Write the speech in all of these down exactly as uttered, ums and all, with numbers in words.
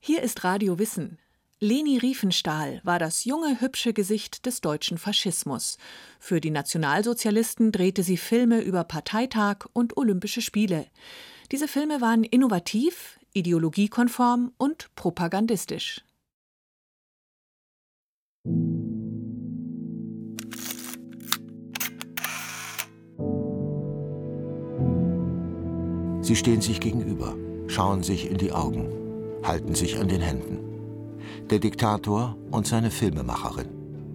Hier ist Radio Wissen. Leni Riefenstahl war das junge, hübsche Gesicht des deutschen Faschismus. Für die Nationalsozialisten drehte sie Filme über Parteitag und Olympische Spiele. Diese Filme waren innovativ, ideologiekonform und propagandistisch. Sie stehen sich gegenüber, schauen sich in die Augen, halten sich an den Händen. Der Diktator und seine Filmemacherin.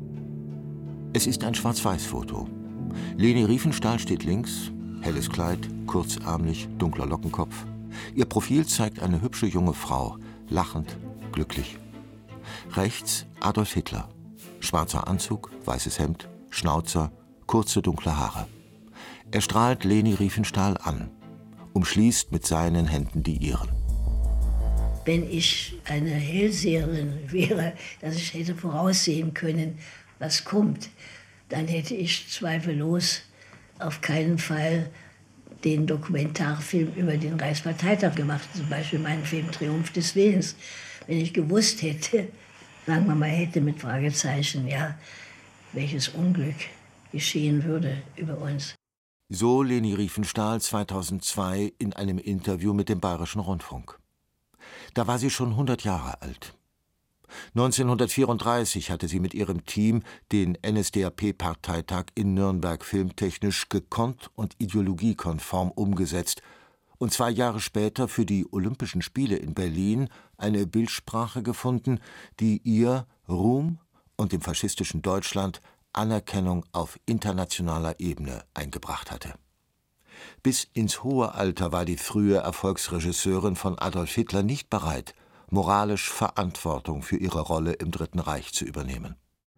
Es ist ein Schwarz-Weiß-Foto. Leni Riefenstahl steht links, helles Kleid, kurzärmlich, dunkler Lockenkopf. Ihr Profil zeigt eine hübsche junge Frau, lachend, glücklich. Rechts Adolf Hitler. Schwarzer Anzug, weißes Hemd, Schnauzer, kurze dunkle Haare. Er strahlt Leni Riefenstahl an, umschließt mit seinen Händen die ihren. Wenn ich eine Hellseherin wäre, dass ich hätte voraussehen können, was kommt, dann hätte ich zweifellos auf keinen Fall den Dokumentarfilm über den Reichsparteitag gemacht, zum Beispiel meinen Film Triumph des Willens. Wenn ich gewusst hätte, sagen wir mal hätte mit Fragezeichen, ja, welches Unglück geschehen würde über uns. So Leni Riefenstahl zweitausendzwei in einem Interview mit dem Bayerischen Rundfunk. Da war sie schon hundert Jahre alt. neunzehnhundertvierunddreißig hatte sie mit ihrem Team den N S D A P-Parteitag in Nürnberg filmtechnisch gekonnt und ideologiekonform umgesetzt und zwei Jahre später für die Olympischen Spiele in Berlin eine Bildsprache gefunden, die ihr Ruhm und dem faschistischen Deutschland Anerkennung auf internationaler Ebene eingebracht hatte. Bis ins hohe Alter war die frühe Erfolgsregisseurin von Adolf Hitler nicht bereit, moralisch Verantwortung für ihre Rolle im Dritten Reich zu übernehmen.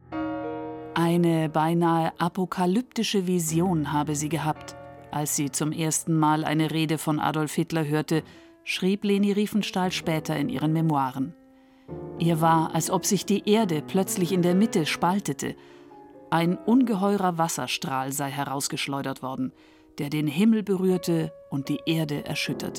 Eine beinahe apokalyptische Vision habe sie gehabt. Als sie zum ersten Mal eine Rede von Adolf Hitler hörte, schrieb Leni Riefenstahl später in ihren Memoiren. Ihr war, als ob sich die Erde plötzlich in der Mitte spaltete. Ein ungeheurer Wasserstrahl sei herausgeschleudert worden, der den Himmel berührte und die Erde erschütterte.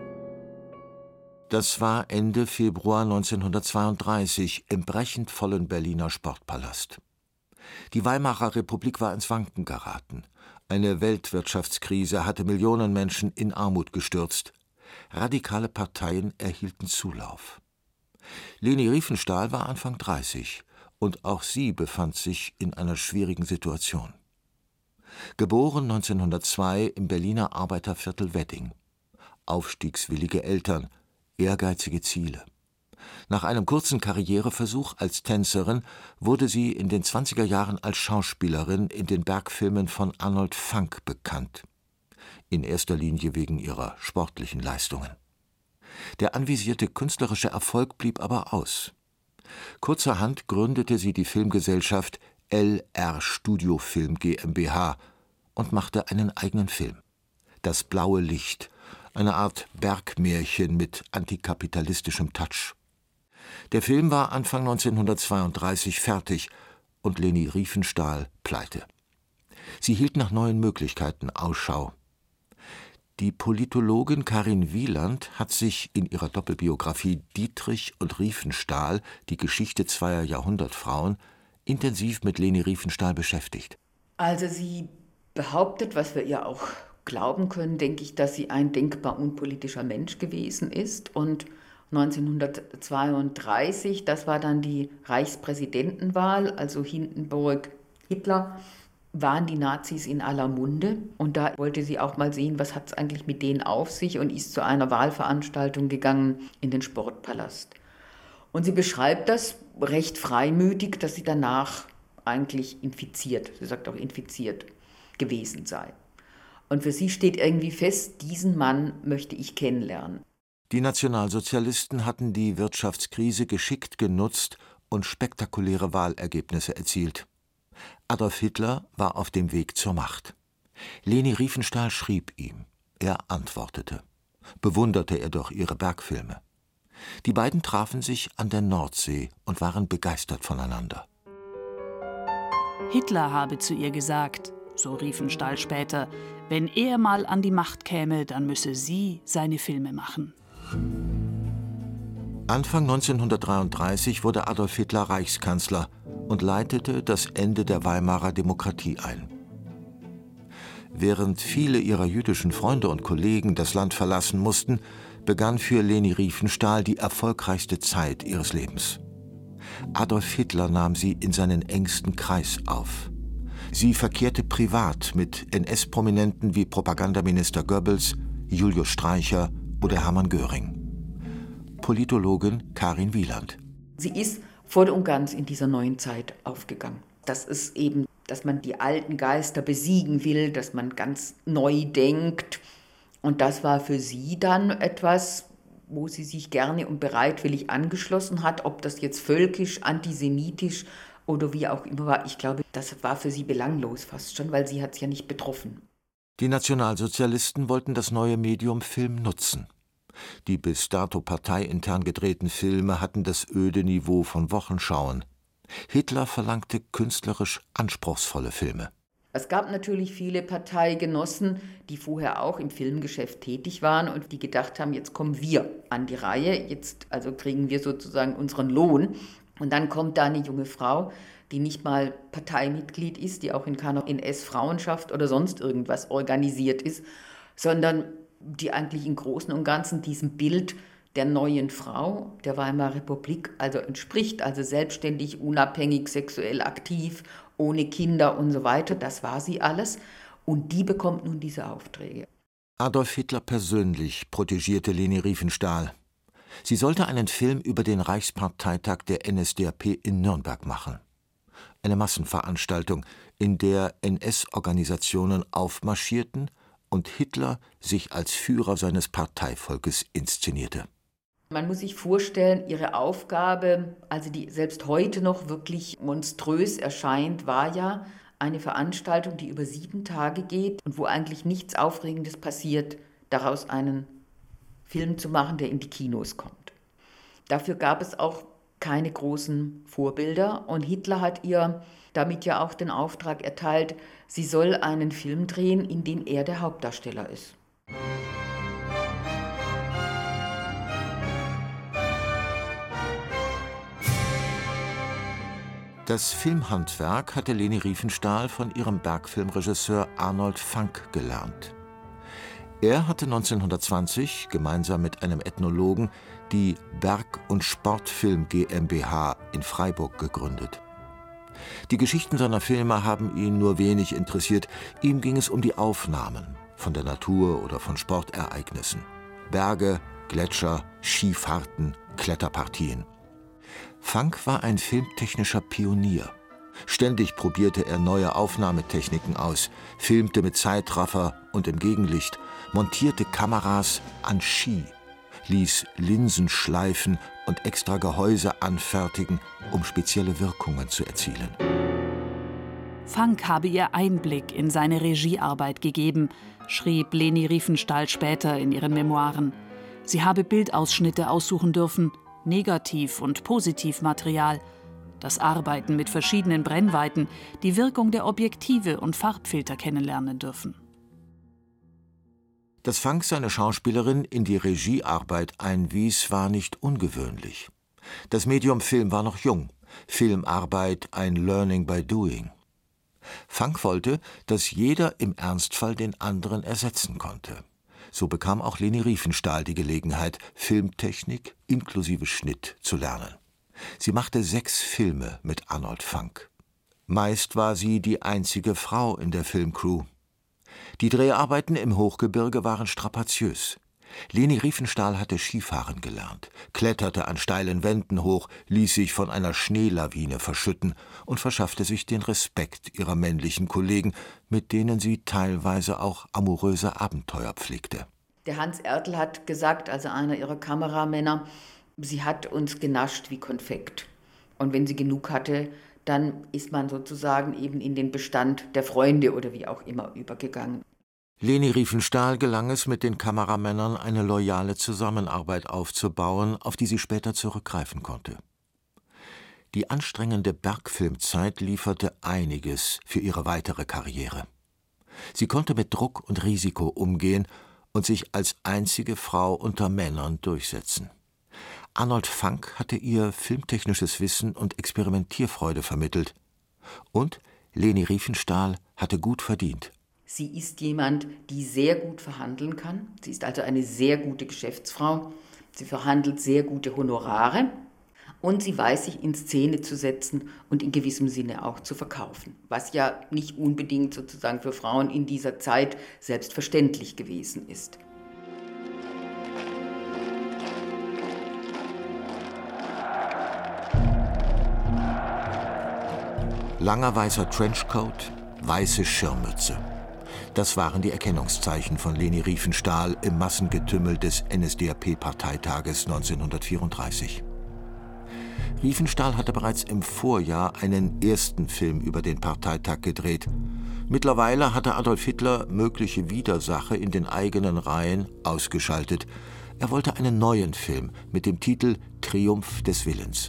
Das war Ende Februar neunzehnhundertzweiunddreißig im brechend vollen Berliner Sportpalast. Die Weimarer Republik war ins Wanken geraten. Eine Weltwirtschaftskrise hatte Millionen Menschen in Armut gestürzt. Radikale Parteien erhielten Zulauf. Leni Riefenstahl war Anfang dreißig und auch sie befand sich in einer schwierigen Situation. Geboren neunzehnhundertzwei im Berliner Arbeiterviertel Wedding. Aufstiegswillige Eltern, ehrgeizige Ziele. Nach einem kurzen Karriereversuch als Tänzerin wurde sie in den zwanziger Jahren als Schauspielerin in den Bergfilmen von Arnold Fanck bekannt. In erster Linie wegen ihrer sportlichen Leistungen. Der anvisierte künstlerische Erfolg blieb aber aus. Kurzerhand gründete sie die Filmgesellschaft L R Studiofilm GmbH und machte einen eigenen Film. Das blaue Licht, eine Art Bergmärchen mit antikapitalistischem Touch. Der Film war Anfang neunzehnhundertzweiunddreißig fertig und Leni Riefenstahl pleite. Sie hielt nach neuen Möglichkeiten Ausschau. Die Politologin Karin Wieland hat sich in ihrer Doppelbiografie Dietrich und Riefenstahl, die Geschichte zweier Jahrhundertfrauen, intensiv mit Leni Riefenstahl beschäftigt. Also sie behauptet, was wir ihr auch glauben können, denke ich, dass sie ein denkbar unpolitischer Mensch gewesen ist. Und neunzehnhundertzweiunddreißig, das war dann die Reichspräsidentenwahl, also Hindenburg, Hitler, waren die Nazis in aller Munde. Und da wollte sie auch mal sehen, was hat es eigentlich mit denen auf sich, und ist zu einer Wahlveranstaltung gegangen in den Sportpalast. Und sie beschreibt das recht freimütig, dass sie danach eigentlich infiziert, sie sagt auch infiziert, gewesen sei. Und für sie steht irgendwie fest, diesen Mann möchte ich kennenlernen. Die Nationalsozialisten hatten die Wirtschaftskrise geschickt genutzt und spektakuläre Wahlergebnisse erzielt. Adolf Hitler war auf dem Weg zur Macht. Leni Riefenstahl schrieb ihm. Er antwortete. Bewunderte er doch ihre Bergfilme. Die beiden trafen sich an der Nordsee und waren begeistert voneinander. Hitler habe zu ihr gesagt, so Riefenstahl später, wenn er mal an die Macht käme, dann müsse sie seine Filme machen. Anfang neunzehnhundertdreiunddreißig wurde Adolf Hitler Reichskanzler und leitete das Ende der Weimarer Demokratie ein. Während viele ihrer jüdischen Freunde und Kollegen das Land verlassen mussten, begann für Leni Riefenstahl die erfolgreichste Zeit ihres Lebens. Adolf Hitler nahm sie in seinen engsten Kreis auf. Sie verkehrte privat mit N S-Prominenten wie Propagandaminister Goebbels, Julius Streicher oder Hermann Göring. Politologin Karin Wieland. Sie ist voll und ganz in dieser neuen Zeit aufgegangen. Das ist eben, dass man die alten Geister besiegen will, dass man ganz neu denkt. Und das war für sie dann etwas, wo sie sich gerne und bereitwillig angeschlossen hat, ob das jetzt völkisch, antisemitisch oder wie auch immer war. Ich glaube, das war für sie belanglos fast schon, weil sie hat es ja nicht betroffen. Die Nationalsozialisten wollten das neue Medium Film nutzen. Die bis dato parteiintern gedrehten Filme hatten das öde Niveau von Wochenschauen. Hitler verlangte künstlerisch anspruchsvolle Filme. Es gab natürlich viele Parteigenossen, die vorher auch im Filmgeschäft tätig waren und die gedacht haben, jetzt kommen wir an die Reihe, jetzt also kriegen wir sozusagen unseren Lohn. Und dann kommt da eine junge Frau, die nicht mal Parteimitglied ist, die auch in keiner N S-Frauenschaft oder sonst irgendwas organisiert ist, sondern die eigentlich im Großen und Ganzen diesem Bild der neuen Frau der Weimarer Republik also entspricht, also selbstständig, unabhängig, sexuell aktiv, ohne Kinder und so weiter. Das war sie alles. Und die bekommt nun diese Aufträge. Adolf Hitler persönlich protegierte Leni Riefenstahl. Sie sollte einen Film über den Reichsparteitag der N S D A P in Nürnberg machen. Eine Massenveranstaltung, in der N S-Organisationen aufmarschierten und Hitler sich als Führer seines Parteivolkes inszenierte. Man muss sich vorstellen, ihre Aufgabe, also die selbst heute noch wirklich monströs erscheint, war ja eine Veranstaltung, die über sieben Tage geht und wo eigentlich nichts Aufregendes passiert, daraus einen Film zu machen, der in die Kinos kommt. Dafür gab es auch keine großen Vorbilder und Hitler hat ihr damit ja auch den Auftrag erteilt, sie soll einen Film drehen, in dem er der Hauptdarsteller ist. Das Filmhandwerk hatte Leni Riefenstahl von ihrem Bergfilmregisseur Arnold Fanck gelernt. Er hatte neunzehnhundertzwanzig gemeinsam mit einem Ethnologen die Berg- und Sportfilm GmbH in Freiburg gegründet. Die Geschichten seiner Filme haben ihn nur wenig interessiert. Ihm ging es um die Aufnahmen von der Natur oder von Sportereignissen. Berge, Gletscher, Skifahrten, Kletterpartien. Fanck war ein filmtechnischer Pionier. Ständig probierte er neue Aufnahmetechniken aus, filmte mit Zeitraffer und im Gegenlicht, montierte Kameras an Ski, ließ Linsen schleifen und extra Gehäuse anfertigen, um spezielle Wirkungen zu erzielen. Fanck habe ihr Einblick in seine Regiearbeit gegeben, schrieb Leni Riefenstahl später in ihren Memoiren. Sie habe Bildausschnitte aussuchen dürfen, Negativ- und Positivmaterial, das Arbeiten mit verschiedenen Brennweiten, die Wirkung der Objektive und Farbfilter kennenlernen dürfen. Dass Fanck seine Schauspielerin in die Regiearbeit einwies, war nicht ungewöhnlich. Das Medium Film war noch jung, Filmarbeit ein Learning by Doing. Fanck wollte, dass jeder im Ernstfall den anderen ersetzen konnte. So bekam auch Leni Riefenstahl die Gelegenheit, Filmtechnik inklusive Schnitt zu lernen. Sie machte sechs Filme mit Arnold Fanck. Meist war sie die einzige Frau in der Filmcrew. Die Dreharbeiten im Hochgebirge waren strapaziös. Leni Riefenstahl hatte Skifahren gelernt, kletterte an steilen Wänden hoch, ließ sich von einer Schneelawine verschütten und verschaffte sich den Respekt ihrer männlichen Kollegen, mit denen sie teilweise auch amoröse Abenteuer pflegte. Der Hans Ertl hat gesagt, also einer ihrer Kameramänner, sie hat uns genascht wie Konfekt. Und wenn sie genug hatte, dann ist man sozusagen eben in den Bestand der Freunde oder wie auch immer übergegangen. Leni Riefenstahl gelang es, mit den Kameramännern eine loyale Zusammenarbeit aufzubauen, auf die sie später zurückgreifen konnte. Die anstrengende Bergfilmzeit lieferte einiges für ihre weitere Karriere. Sie konnte mit Druck und Risiko umgehen und sich als einzige Frau unter Männern durchsetzen. Arnold Fanck hatte ihr filmtechnisches Wissen und Experimentierfreude vermittelt. Und Leni Riefenstahl hatte gut verdient. Sie ist jemand, die sehr gut verhandeln kann. Sie ist also eine sehr gute Geschäftsfrau. Sie verhandelt sehr gute Honorare. Und sie weiß, sich in Szene zu setzen und in gewissem Sinne auch zu verkaufen. Was ja nicht unbedingt sozusagen für Frauen in dieser Zeit selbstverständlich gewesen ist. Langer weißer Trenchcoat, weiße Schirmmütze. Das waren die Erkennungszeichen von Leni Riefenstahl im Massengetümmel des N S D A P-Parteitages neunzehnhundertvierunddreißig. Riefenstahl hatte bereits im Vorjahr einen ersten Film über den Parteitag gedreht. Mittlerweile hatte Adolf Hitler mögliche Widersacher in den eigenen Reihen ausgeschaltet. Er wollte einen neuen Film mit dem Titel Triumph des Willens.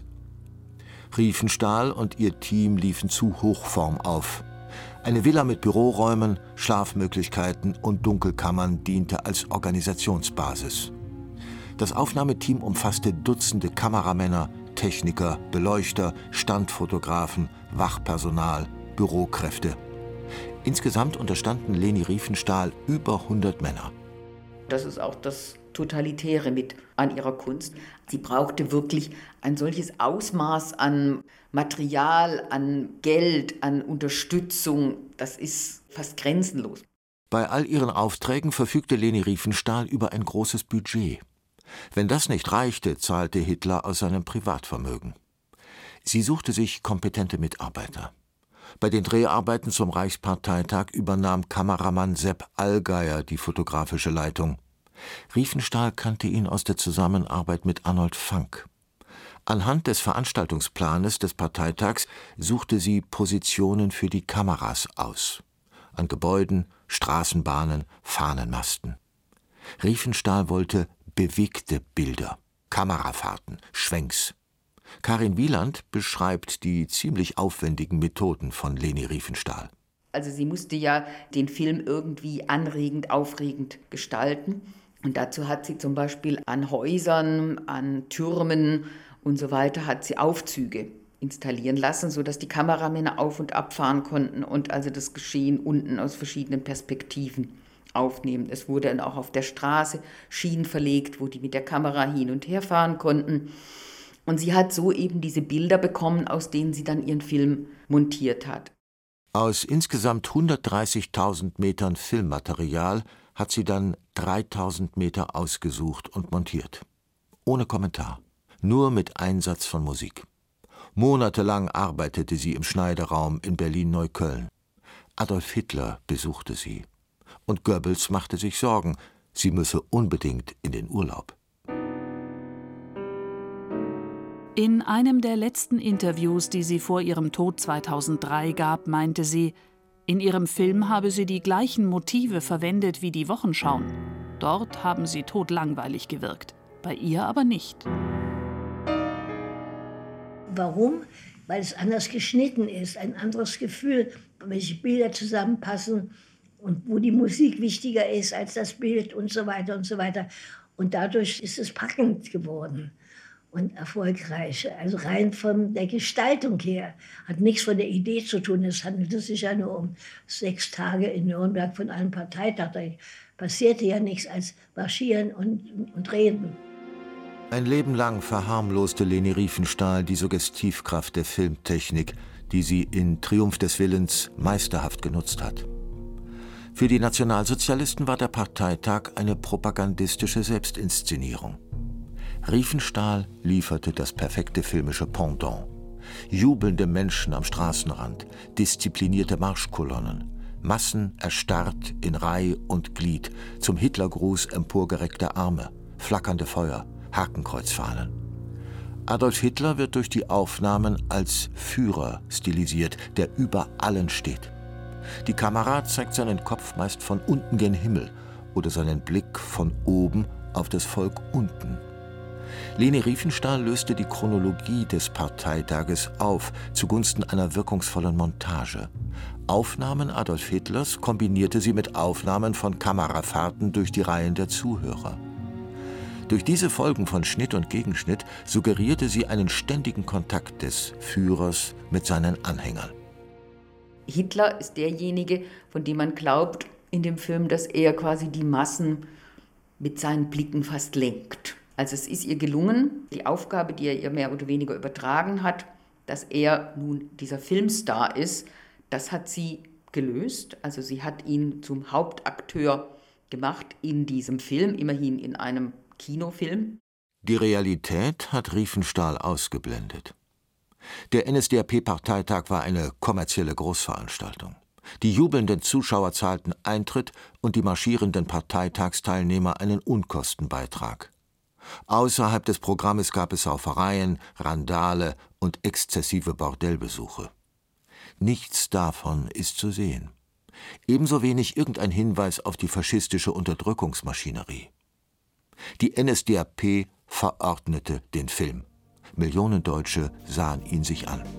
Riefenstahl und ihr Team liefen zu Hochform auf. Eine Villa mit Büroräumen, Schlafmöglichkeiten und Dunkelkammern diente als Organisationsbasis. Das Aufnahmeteam umfasste Dutzende Kameramänner, Techniker, Beleuchter, Standfotografen, Wachpersonal, Bürokräfte. Insgesamt unterstanden Leni Riefenstahl über hundert Männer. Das ist auch das Totalitäre mit an ihrer Kunst. Sie brauchte wirklich ein solches Ausmaß an Material, an Geld, an Unterstützung. Das ist fast grenzenlos. Bei all ihren Aufträgen verfügte Leni Riefenstahl über ein großes Budget. Wenn das nicht reichte, zahlte Hitler aus seinem Privatvermögen. Sie suchte sich kompetente Mitarbeiter. Bei den Dreharbeiten zum Reichsparteitag übernahm Kameramann Sepp Allgeier die fotografische Leitung. Riefenstahl kannte ihn aus der Zusammenarbeit mit Arnold Fanck. Anhand des Veranstaltungsplanes des Parteitags suchte sie Positionen für die Kameras aus. An Gebäuden, Straßenbahnen, Fahnenmasten. Riefenstahl wollte bewegte Bilder, Kamerafahrten, Schwenks. Karin Wieland beschreibt die ziemlich aufwendigen Methoden von Leni Riefenstahl. Also sie musste ja den Film irgendwie anregend, aufregend gestalten. Und dazu hat sie zum Beispiel an Häusern, an Türmen und so weiter, hat sie Aufzüge installieren lassen, sodass die Kameramänner auf- und abfahren konnten und also das Geschehen unten aus verschiedenen Perspektiven aufnehmen. Es wurde dann auch auf der Straße Schienen verlegt, wo die mit der Kamera hin und her fahren konnten. Und sie hat so eben diese Bilder bekommen, aus denen sie dann ihren Film montiert hat. Aus insgesamt hundertdreißigtausend Metern Filmmaterial hat sie dann dreitausend Meter ausgesucht und montiert. Ohne Kommentar, nur mit Einsatz von Musik. Monatelang arbeitete sie im Schneideraum in Berlin-Neukölln. Adolf Hitler besuchte sie. Und Goebbels machte sich Sorgen, sie müsse unbedingt in den Urlaub. In einem der letzten Interviews, die sie vor ihrem Tod zweitausenddrei gab, meinte sie, in ihrem Film habe sie die gleichen Motive verwendet wie die Wochenschauen. Dort haben sie todlangweilig gewirkt, bei ihr aber nicht. Warum? Weil es anders geschnitten ist, ein anderes Gefühl, welche Bilder zusammenpassen und wo die Musik wichtiger ist als das Bild und so weiter und so weiter. Und dadurch ist es packend geworden und erfolgreich. Also rein von der Gestaltung her. Hat nichts von der Idee zu tun. Es handelte sich ja nur um sechs Tage in Nürnberg von einem Parteitag. Da passierte ja nichts als marschieren und, und reden. Ein Leben lang verharmloste Leni Riefenstahl die Suggestivkraft der Filmtechnik, die sie in Triumph des Willens meisterhaft genutzt hat. Für die Nationalsozialisten war der Parteitag eine propagandistische Selbstinszenierung. Riefenstahl lieferte das perfekte filmische Pendant. Jubelnde Menschen am Straßenrand, disziplinierte Marschkolonnen, Massen erstarrt in Reih und Glied, zum Hitlergruß emporgereckte Arme, flackernde Feuer, Hakenkreuzfahnen. Adolf Hitler wird durch die Aufnahmen als Führer stilisiert, der über allen steht. Die Kamera zeigt seinen Kopf meist von unten gen Himmel oder seinen Blick von oben auf das Volk unten. Leni Riefenstahl löste die Chronologie des Parteitages auf zugunsten einer wirkungsvollen Montage. Aufnahmen Adolf Hitlers kombinierte sie mit Aufnahmen von Kamerafahrten durch die Reihen der Zuhörer. Durch diese Folgen von Schnitt und Gegenschnitt suggerierte sie einen ständigen Kontakt des Führers mit seinen Anhängern. Hitler ist derjenige, von dem man glaubt in dem Film, dass er quasi die Massen mit seinen Blicken fast lenkt. Also es ist ihr gelungen, die Aufgabe, die er ihr mehr oder weniger übertragen hat, dass er nun dieser Filmstar ist, das hat sie gelöst. Also sie hat ihn zum Hauptakteur gemacht in diesem Film, immerhin in einem Kinofilm. Die Realität hat Riefenstahl ausgeblendet. Der N S D A P-Parteitag war eine kommerzielle Großveranstaltung. Die jubelnden Zuschauer zahlten Eintritt und die marschierenden Parteitagsteilnehmer einen Unkostenbeitrag. Außerhalb des Programmes gab es Saufereien, Randale und exzessive Bordellbesuche. Nichts davon ist zu sehen. Ebenso wenig irgendein Hinweis auf die faschistische Unterdrückungsmaschinerie. Die N S D A P verordnete den Film. Millionen Deutsche sahen ihn sich an.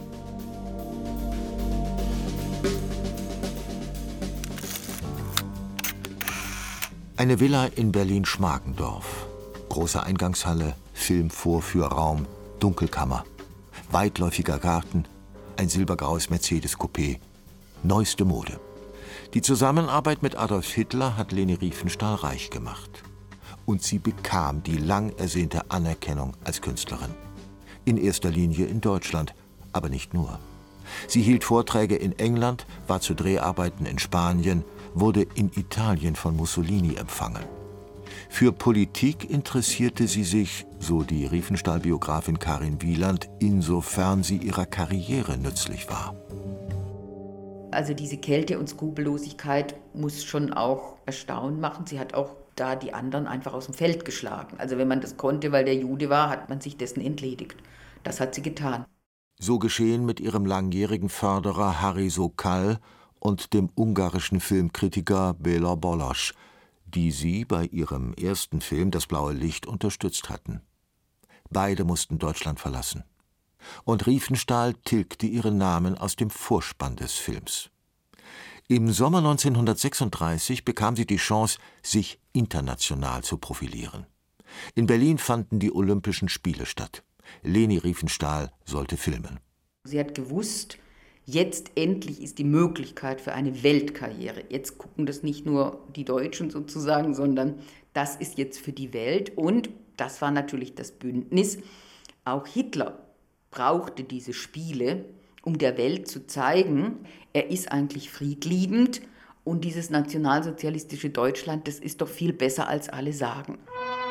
Eine Villa in Berlin-Schmargendorf. Große Eingangshalle, Filmvorführraum, Dunkelkammer, weitläufiger Garten, ein silbergraues Mercedes-Coupé, neueste Mode. Die Zusammenarbeit mit Adolf Hitler hat Leni Riefenstahl reich gemacht. Und sie bekam die lang ersehnte Anerkennung als Künstlerin. In erster Linie in Deutschland, aber nicht nur. Sie hielt Vorträge in England, war zu Dreharbeiten in Spanien, wurde in Italien von Mussolini empfangen. Für Politik interessierte sie sich, so die Riefenstahl-Biografin Karin Wieland, insofern sie ihrer Karriere nützlich war. Also diese Kälte und Skrupellosigkeit muss schon auch Erstaunen machen. Sie hat auch da die anderen einfach aus dem Feld geschlagen. Also wenn man das konnte, weil der Jude war, hat man sich dessen entledigt. Das hat sie getan. So geschehen mit ihrem langjährigen Förderer Harry Sokal und dem ungarischen Filmkritiker Béla Balázs, die sie bei ihrem ersten Film Das blaue Licht unterstützt hatten. Beide mussten Deutschland verlassen. Und Riefenstahl tilgte ihren Namen aus dem Vorspann des Films. Im Sommer neunzehnhundertsechsunddreißig bekam sie die Chance, sich international zu profilieren. In Berlin fanden die Olympischen Spiele statt. Leni Riefenstahl sollte filmen. Sie hat gewusst, jetzt endlich ist die Möglichkeit für eine Weltkarriere. Jetzt gucken das nicht nur die Deutschen sozusagen, sondern das ist jetzt für die Welt. Und das war natürlich das Bündnis. Auch Hitler brauchte diese Spiele, um der Welt zu zeigen, er ist eigentlich friedliebend und dieses nationalsozialistische Deutschland, das ist doch viel besser, als alle sagen.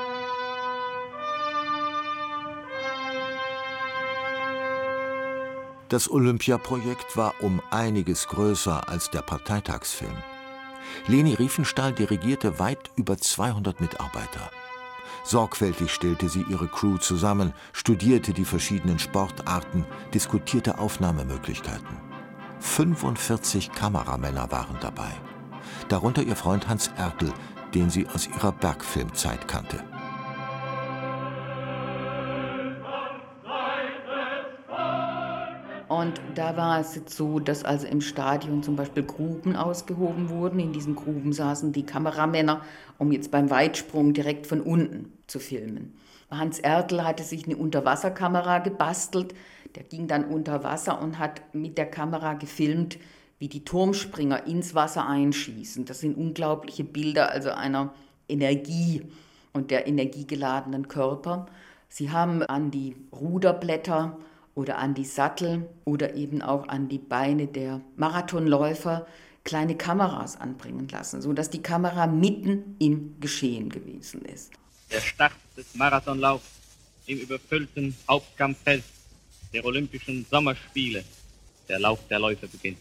Das Olympiaprojekt war um einiges größer als der Parteitagsfilm. Leni Riefenstahl dirigierte weit über zweihundert Mitarbeiter. Sorgfältig stellte sie ihre Crew zusammen, studierte die verschiedenen Sportarten, diskutierte Aufnahmemöglichkeiten. fünfundvierzig Kameramänner waren dabei. Darunter ihr Freund Hans Ertl, den sie aus ihrer Bergfilmzeit kannte. Und da war es jetzt so, dass also im Stadion zum Beispiel Gruben ausgehoben wurden. In diesen Gruben saßen die Kameramänner, um jetzt beim Weitsprung direkt von unten zu filmen. Hans Ertl hatte sich eine Unterwasserkamera gebastelt. Der ging dann unter Wasser und hat mit der Kamera gefilmt, wie die Turmspringer ins Wasser einschießen. Das sind unglaubliche Bilder, also einer Energie und der energiegeladenen Körper. Sie haben an die Ruderblätter oder an die Sattel oder eben auch an die Beine der Marathonläufer kleine Kameras anbringen lassen, sodass die Kamera mitten im Geschehen gewesen ist. Der Start des Marathonlaufs im überfüllten Hauptkampffeld der Olympischen Sommerspiele. Der Lauf der Läufer beginnt.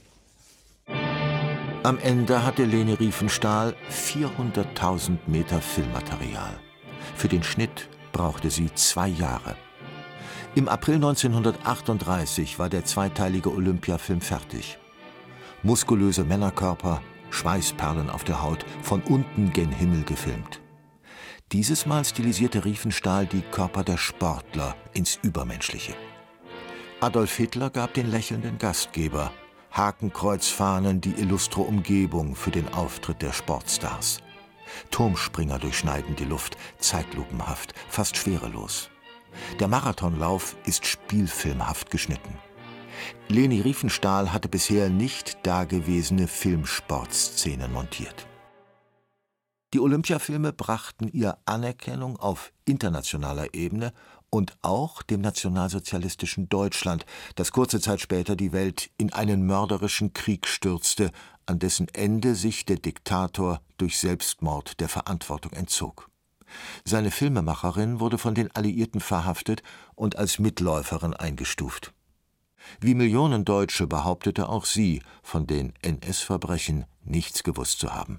Am Ende hatte Leni Riefenstahl vierhunderttausend Meter Filmmaterial. Für den Schnitt brauchte sie zwei Jahre. Im April neunzehnhundertachtunddreißig war der zweiteilige Olympiafilm fertig. Muskulöse Männerkörper, Schweißperlen auf der Haut, von unten gen Himmel gefilmt. Dieses Mal stilisierte Riefenstahl die Körper der Sportler ins Übermenschliche. Adolf Hitler gab den lächelnden Gastgeber, Hakenkreuzfahnen die illustre Umgebung für den Auftritt der Sportstars. Turmspringer durchschneiden die Luft, zeitlupenhaft, fast schwerelos. Der Marathonlauf ist spielfilmhaft geschnitten. Leni Riefenstahl hatte bisher nicht dagewesene Filmsportszenen montiert. Die Olympiafilme brachten ihr Anerkennung auf internationaler Ebene und auch dem nationalsozialistischen Deutschland, das kurze Zeit später die Welt in einen mörderischen Krieg stürzte, an dessen Ende sich der Diktator durch Selbstmord der Verantwortung entzog. Seine Filmemacherin wurde von den Alliierten verhaftet und als Mitläuferin eingestuft. Wie Millionen Deutsche behauptete auch sie, von den N S-Verbrechen nichts gewusst zu haben.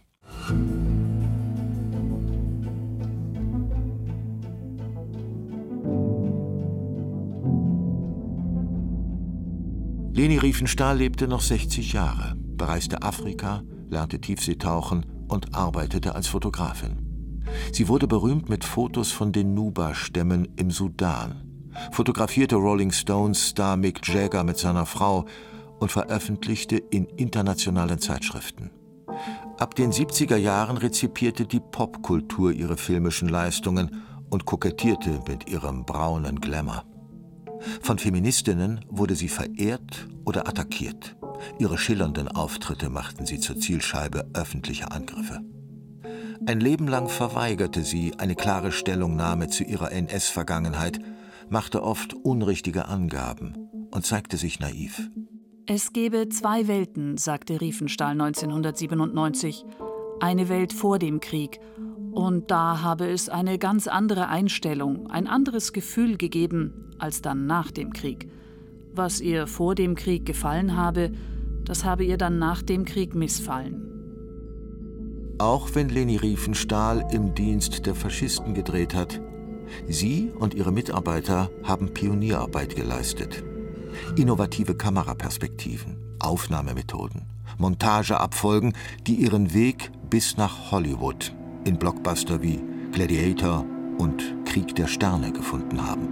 Leni Riefenstahl lebte noch sechzig Jahre, bereiste Afrika, lernte Tiefseetauchen und arbeitete als Fotografin. Sie wurde berühmt mit Fotos von den Nuba-Stämmen im Sudan, fotografierte Rolling Stones-Star Mick Jagger mit seiner Frau und veröffentlichte in internationalen Zeitschriften. Ab den siebziger Jahren rezipierte die Popkultur ihre filmischen Leistungen und kokettierte mit ihrem braunen Glamour. Von Feministinnen wurde sie verehrt oder attackiert. Ihre schillernden Auftritte machten sie zur Zielscheibe öffentlicher Angriffe. Ein Leben lang verweigerte sie eine klare Stellungnahme zu ihrer N S-Vergangenheit, machte oft unrichtige Angaben und zeigte sich naiv. Es gebe zwei Welten, sagte Riefenstahl neunzehnhundertsiebenundneunzig. Eine Welt vor dem Krieg. Und da habe es eine ganz andere Einstellung, ein anderes Gefühl gegeben als dann nach dem Krieg. Was ihr vor dem Krieg gefallen habe, das habe ihr dann nach dem Krieg missfallen. Auch wenn Leni Riefenstahl im Dienst der Faschisten gedreht hat, sie und ihre Mitarbeiter haben Pionierarbeit geleistet. Innovative Kameraperspektiven, Aufnahmemethoden, Montageabfolgen, die ihren Weg bis nach Hollywood in Blockbuster wie Gladiator und Krieg der Sterne gefunden haben.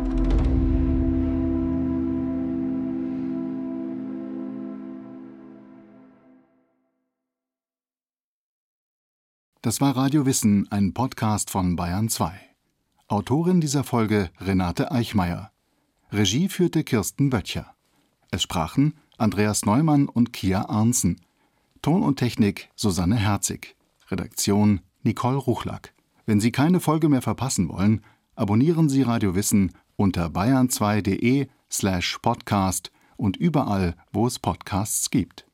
Das war Radio Wissen, ein Podcast von Bayern zwei. Autorin dieser Folge Renate Eichmeier. Regie führte Kirsten Böttcher. Es sprachen Andreas Neumann und Kia Arnsen. Ton und Technik Susanne Herzig. Redaktion Nicole Ruchlack. Wenn Sie keine Folge mehr verpassen wollen, abonnieren Sie Radio Wissen unter bayern zwei punkt de slash podcast und überall, wo es Podcasts gibt.